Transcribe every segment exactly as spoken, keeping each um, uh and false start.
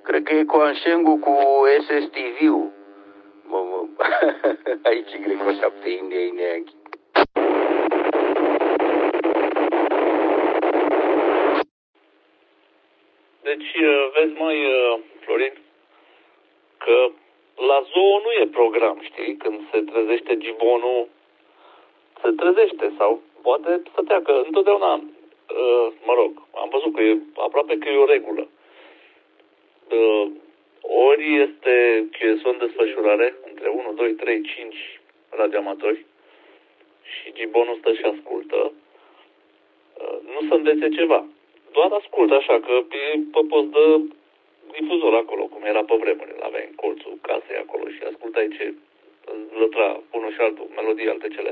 Cred că e Coanșengu cu S S T V-ul. Mă, mă. Aici e Greco șapte, India, India, Yankee. Deci, vezi, mai Florin, că la zoo nu e program, știi? Când se trezește gibonul, se trezește sau poate stătea, că întotdeauna, mă rog, am văzut că e aproape că e o regulă. Ori este Q S O în desfășurare, între unu, doi, trei, cinci radioamatori și gibonul stă și ascultă, nu să învețe ceva. Doar ascultă așa, că pe, pe post de difuzor acolo, cum era pe vremuri. L-aveai în colțul casei acolo și ascultai ce lătra unul și altul, melodii, alte cele.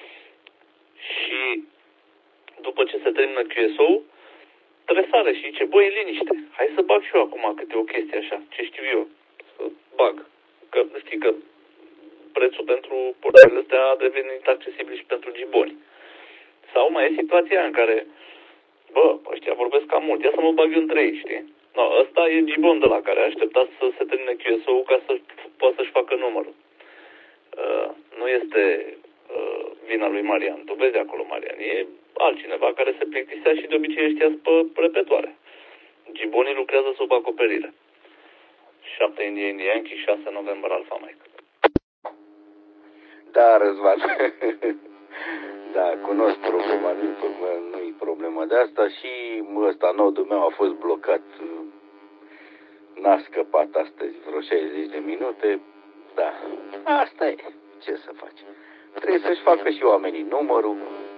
Și după ce se termină Q S O-ul, tresare și zice, băi, liniște, hai să bag și eu acum câte o chestie așa, ce știu eu, să bag. Că știi că prețul pentru portările astea a devenit accesibil și pentru giboni. Sau mai e situația în care, bă, ăștia vorbesc cam mult, ia să mă bag eu între ei, știi? No, ăsta e gibon de la care a așteptat să se termine Q S O-ul ca să poată să-și facă numărul. Uh, nu este uh, vina lui Marian. Tu vezi acolo, Marian. E altcineva care se plictisea și de obicei ăștia pe repetoare. Gibonii lucrează sub acoperire. șapte India, India, Yankee, șase noiembrie, Alfa Mike. Da, Răzvan. Da, cunosc problema, nu-i problema de asta și ăsta nodul meu a fost blocat. N-a scăpat astăzi vreo șaizeci de minute. Da, asta e. Ce să faci? Trebuie să-și facă și oamenii numărul.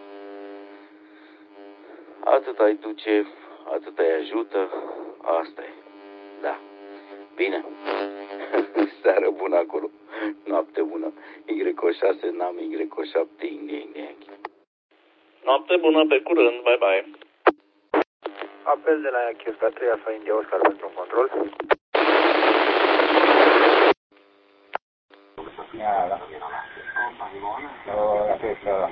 Atât ai duce, atât ai ajută. Asta e. Da. Bine. Seară bună acolo. Noapte bună. Y șase, n-am Y șapte, India, India. Noapte bună, pe curând. Bye, bye. Apel de la Yankee Oscar trei, Alfa India Oscar pentru un control. Ia, da. O, la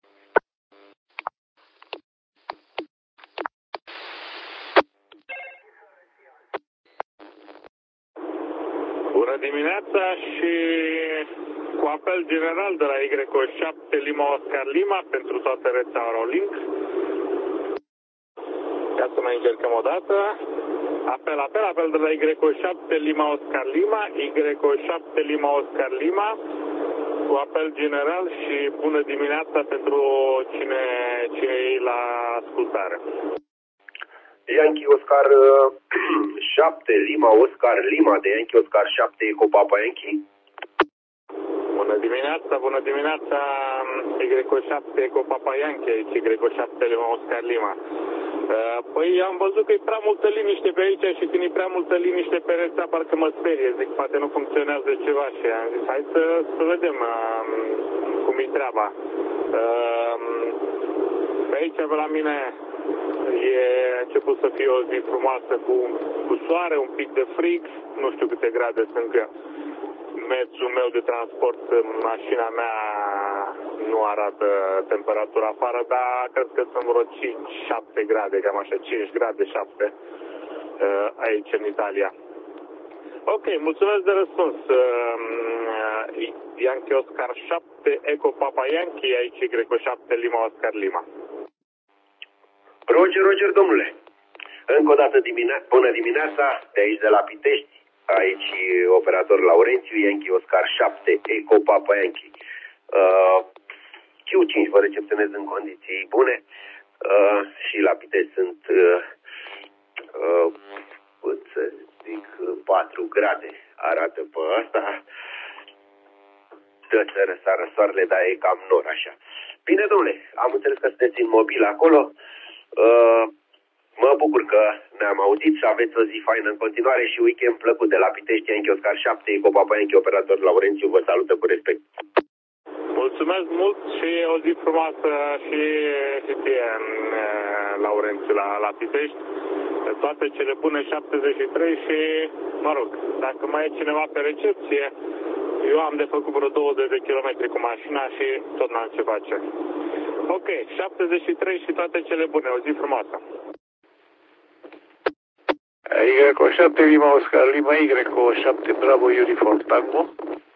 Bună dimineața și cu apel general de la Y șapte Lima Oscar Lima pentru toată rețeaua Rolling. Ia să mai încercăm o dată. Apel, apel, apel de la Y șapte Lima Oscar Lima, Y șapte Lima Oscar Lima, cu apel general și bună dimineața pentru cine, cine e la ascultare. Yankee Oscar șapte Lima Oscar Lima de Yankee Oscar șapte Eco Papa Yankee. Bună dimineața, bună dimineața, Y șapte Eco Papa Yankee, aici Y șapte Lima Oscar Lima. Păi am văzut că e prea multă liniște pe aici și când e prea multă liniște pe rețea parcă mă sperie, zic poate nu funcționează ceva și am zis hai să, să vedem um, cum e treaba. Um, pe aici pe la mine e început să fie o zi frumoasă cu, cu soare, un pic de frig, nu știu câte grade sunt că mezul meu de transport, mașina mea nu arată temperatura afară, dar cred că sunt vreo cinci șapte grade, cam așa, cinci grade, șapte aici în Italia. Ok, mulțumesc de răspuns. Yankee Oscar șapte, Eco Papa Yankee, aici Y șapte Lima Oscar Lima. Roger, Roger, domnule. Încă o dată dimine bună dimineața, de aici de la Pitești. Aici operator Laurențiu, Yankee Oscar șapte, Eco Papa Yankee. Uh, Q cinci vă recepționez în condiții bune uh, și la Pitești sunt uh, uh, pot să zic patru grade arată pe asta. Dă să răsară soarele, dar e cam nor așa. Bine, domnule, am înțeles că sunteți în mobil acolo. Uh, Mă bucur că ne-am auzit și aveți o zi faină în continuare și weekend plăcut de la Pitești, Yankee Oscar șapte, Eco Papa Yankee, operator Laurențiu, vă salută cu respect. Mulțumesc mult și o zi frumoasă și, și ție, Laurențiu, la, la Pitești. Toate cele bune șaptezeci și trei și, mă rog, dacă mai e cineva pe recepție, eu am de făcut vreo douăzeci de kilometri cu mașina și tot n-am ce face. Ok, șaptezeci și trei și toate cele bune, o zi frumoasă. Y cu șapte Lima Oscar Lima, Y cu șapte Bravo Uniform Tango.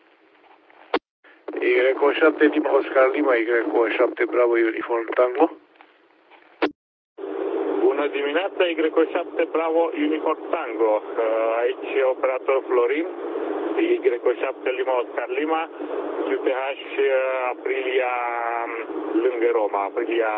Y cu șapte Lima Oscar Lima, Y cu șapte Bravo Uniform Tango. Bună dimineața, Y șapte Bravo Uniform Tango. Aici operator Florin. Y șapte Lima Oscar Lima, Q T H Aprilia lângă Roma, Aprilia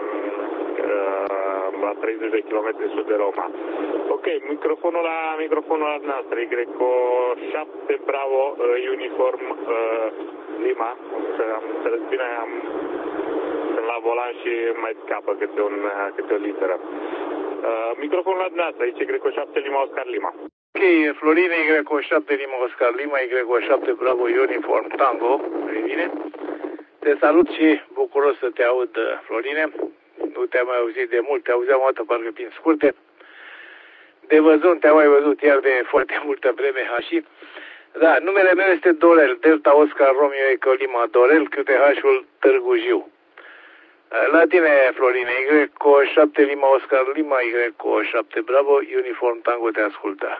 la treizeci de kilometri sud de Roma. Ok, microfonul la microfonul la noastră, Y șapte Bravo Uniform Lima, am înțeles bine, am sunt la volan și mai scapă câte, un, câte o literă. Microfonul la noastră, aici Y șapte Lima Oscar Lima. Ok, Florin, Y șapte Lima Oscar Lima, Y șapte Bravo Uniform Tango, bine. Te salut și bucuros să te aud, Florine. Nu te-am mai auzit de mult, te auzeam o dată parcă prin scurte. De văzut, te-am mai văzut iar de foarte multă vreme, și. Da, numele meu este Dorel, Delta Oscar Romeo Eco Lima Dorel, Q T H-ul Târgu Jiu. La tine, Florine, Y șapte Lima Oscar Lima, Y șapte Bravo Uniform Tango te ascultă.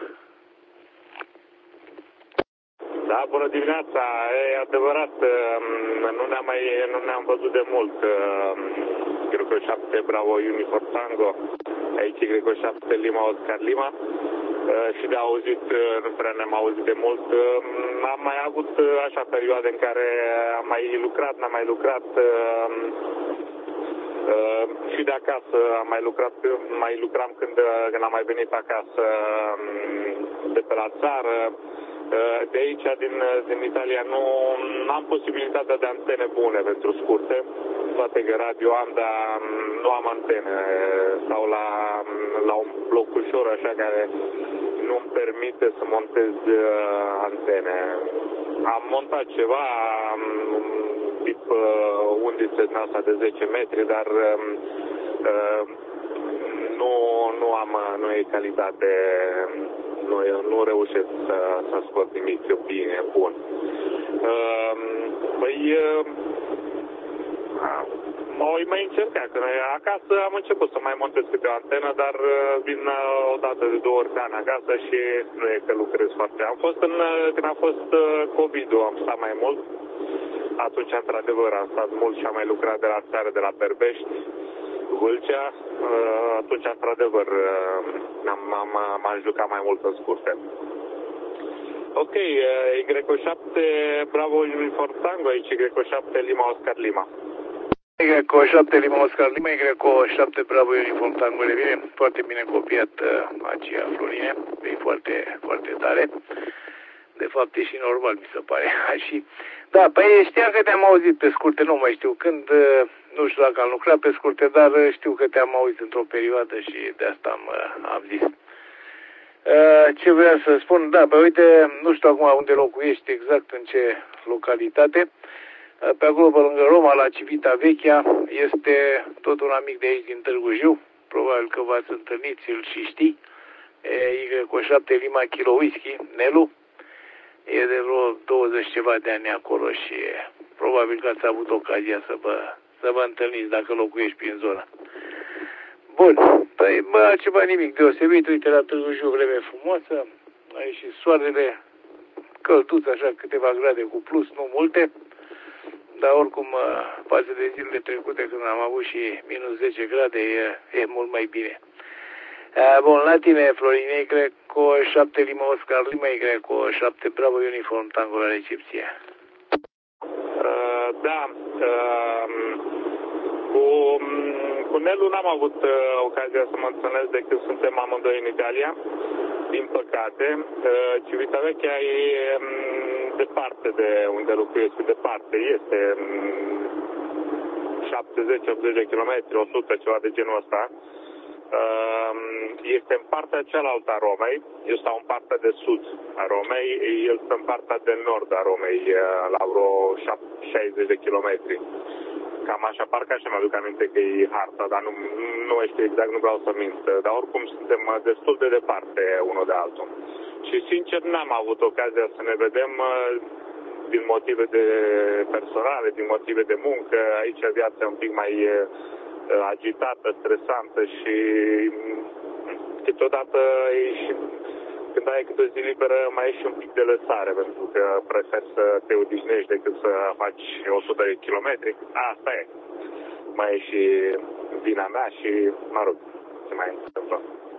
Da, bună dimineața, e adevărat, nu ne-am mai, nu ne-am văzut de mult. Y șapte Bravo Uniform Tango, aici Y șapte Lima Oscar Lima. Și de auzit, nu prea ne-am auzit de mult. Am mai avut așa perioade în care am mai lucrat, n-am mai lucrat. Uh, și de acasă am mai lucrat, mai lucram când, când am mai venit acasă de pe la țară. Uh, de aici, din, din Italia, nu am posibilitatea de antene bune pentru scurte. Poate că radio am, dar nu am antene. Stau la, la un bloc ușor, așa, care nu-mi permite să montez uh, antene. Am montat ceva, um, tip uh, undițe din asta de zece metri, dar uh, nu, nu am, nu e calitate, nu, nu reușesc să, să scot nimic bine, bun. Uh, păi, uh, Moi mai încerca, că acasă am început să mai montez câte o antenă, dar vin o dată de două ori pe an acasă și nu e că lucrez foarte. Am fost în, când a fost COVID-ul, am stat mai mult. Atunci, într-adevăr, am stat mult și am mai lucrat de la țară, de la Berbești, Vâlcea. Atunci, într-adevăr, m-am jucat mai mult în scurte. Ok, Y șapte Bravo Uniform Tango, aici Y șapte Lima Oscar Lima. Y șapte Lima Oscar Lima, Y șapte Bravo Uniform Tango, de bine, foarte bine copiat uh, aceea, Florine, e foarte, foarte tare. De fapt, e și normal, mi se pare. Și, da, păi știam că te-am auzit pe scurte, nu mai știu când, uh, nu știu dacă am lucrat pe scurte, dar știu că te-am auzit într-o perioadă și de asta am, uh, am zis. Uh, ce vreau să spun, da, păi uite, nu știu acum unde locuiești exact, în ce localitate. Pe acolo, pe lângă Roma, la Civita Vechea, este tot un amic de aici din Târgu Jiu. Probabil că v-ați întâlnit, îl și știi. Y șapte Lima Kilo Whisky, Nelu. E de vreo douăzeci ceva de ani acolo și probabil că ați avut ocazia să vă, să vă întâlniți dacă locuiești prin zonă. Bun, păi bă, altceva nimic deosebit. Uite, la Târgu Jiu, vreme frumoasă. A ieșit soarele, călduț, așa, câteva grade cu plus, nu multe. Dar oricum, față de zilele trecute, când am avut și minus zece grade, e, e mult mai bine. Bun, la tine, Florine, Y cu șapte Lima Oscar Lima, Y cu șapte Bravo Uniform Tango la recepție. Uh, da, uh, cu, cu Nelu n-am avut uh, ocazia să mă întâlnesc de când suntem amândoi în Italia, din păcate. Uh, Civitavecchia e um, departe de unde locuiesc, departe, este um, șaptezeci optzeci de kilometri, o sută, ceva de genul ăsta. Uh, este în partea cealaltă a Romei, eu stau în partea de sud a Romei, el stă în partea de nord a Romei, la vreo șaizeci de kilometri. Cam așa, parcă așa mi-aduc aminte că e harta, dar nu, nu știu exact, nu vreau să mint. Dar oricum suntem destul de departe unul de altul. Și sincer n-am avut ocazia să ne vedem din motive de personale, din motive de muncă. Aici viața e un pic mai agitată, stresantă și câteodată ești, când ai câte o zi liberă, mai ești un pic de lăsare, pentru că preferi să te odihnești decât să faci o sută de kilometri. Asta e. Mai e și vina mea și, mă rog, ce mai întâmplă.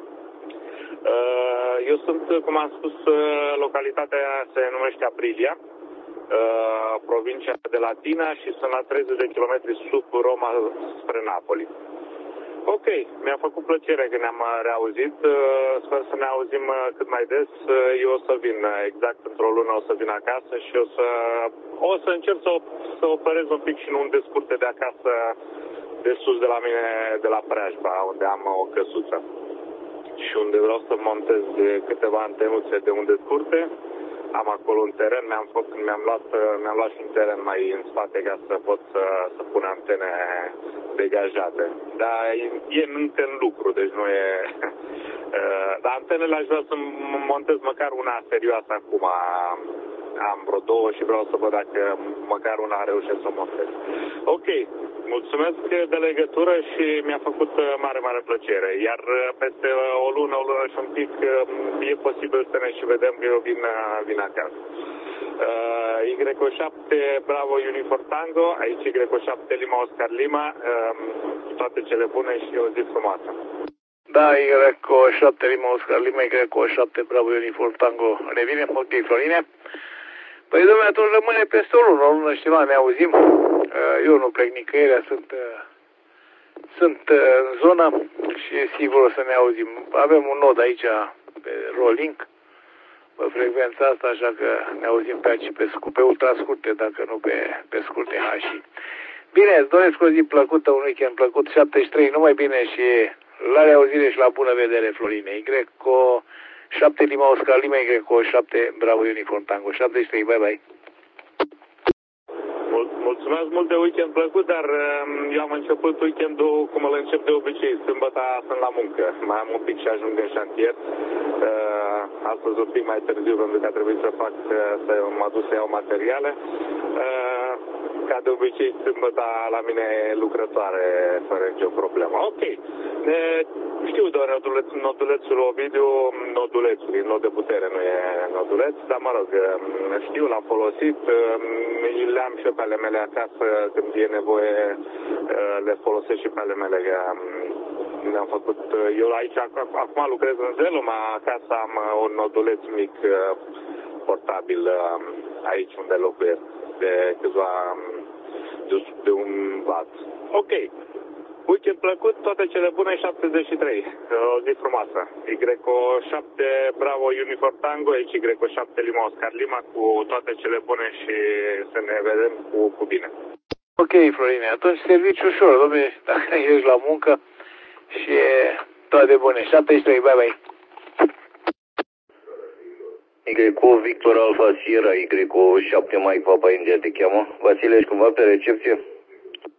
Eu sunt, cum am spus, localitatea se numește Aprilia, provincia de Latina și sunt la treizeci de kilometri sub Roma spre Napoli. Ok, mi-a făcut plăcere că ne-am reauzit, sper să ne auzim cât mai des. Eu o să vin exact într-o lună, o să vin acasă și o să, o să încerc să, să operez un pic și în unde scurte de acasă, de sus de la mine, de la Preajba, unde am o căsuță. Și unde vreau să montez câteva antenuțe de unde scurte. Am acolo un teren, mi-am, fost, mi-am, luat, mi-am luat și un teren mai în spate ca să pot să, să pun antene degajate. Dar e, e încă în lucru, deci nu e... Dar antenele aș vrea să montez măcar una serioasă acum. Am vreo două și vreau să văd dacă măcar una reușesc să o montez. Ok, mulțumesc de legătură și mi-a făcut mare, mare plăcere. Iar peste o lună, o lună și un pic, e posibil să ne și vedem că eu vin, vin acasă. Uh, Y șapte Bravo Uniform Tango, aici Y șapte Lima Oscar Lima, uh, toate cele bune și o zi frumoasă. Da, Y șapte Lima Oscar Lima, Y șapte Bravo Uniform Tango, revine, ok, Florine. Păi, domnule, atunci rămâne peste o lună, o lună și ceva, ne auzim. Eu nu plec nicăieri, sunt, sunt în zonă și sigur o să ne auzim. Avem un nod aici pe Rolling, pe frecvența asta, așa că ne auzim pe aici, pe, pe ultra scurte, dacă nu pe, pe scurte H. Bine, îți doresc o zi plăcută, un weekend plăcut, șaptezeci și trei, numai bine și la reauzire și la bună vedere, Florine. Y șapte Lima Oscar Lima, Y șapte Bravo Uniform Tango, șaptezeci și trei, bye bye. Mulțumesc mult de weekend plăcut, dar eu am început weekendul cum îl încep de obicei. Sâmbătă sunt la muncă. Mai am un pic și ajung în șantier. Astăzi un pic mai târziu pentru că a trebuit să fac, să mă duc să iau materiale. Ca de obicei, sâmbătă la mine e lucrătoare, fără nicio problemă. Ok. Știu doar noduleț, nodulețul Ovidiu, nodulețul, e nod de putere, nu e noduleț, dar mă rog, știu, l-am folosit, le-am și pe ale mele acasă, când e nevoie, le folosesc și pe ale mele. Le-am făcut, eu aici, acum lucrez în Zeluma, acasă am un noduleț mic, portabil, aici unde locuiesc, de câțiva, de, de un vat. Ok. Weekend plăcut, toate cele bune, șaptezeci și trei. O zi frumoasă. Y șapte Bravo Uniform Tango, aici Y șapte Lima Oscar Lima, cu toate cele bune și să ne vedem cu, cu bine. Ok, Florine, atunci serviciu ușor, dom'le, dacă ești la muncă și toate bune. șaptezeci și trei, bye bye. Y Victor Alfa Sierra, Y șapte Mike Papa India te cheamă. Vasile, ești cumva pe recepție?